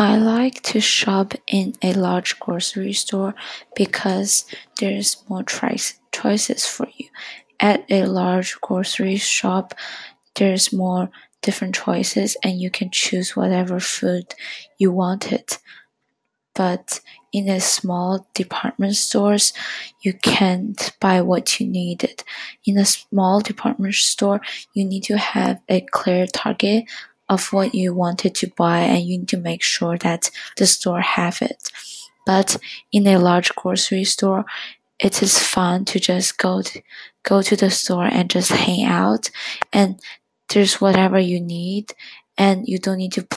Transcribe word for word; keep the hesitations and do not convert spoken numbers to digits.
I like to shop in a large grocery store because there's more choice choices for you. At a large grocery shop, there's more different choices and you can choose whatever food you wanted. But in a small department stores, you can't buy what you needed. In a small department store, you need to have a clear target of what you wanted to buy and you need to make sure that the store have it. But in a large grocery store, it is fun to just go to, go to the store and just hang out, and there's whatever you need and you don't need to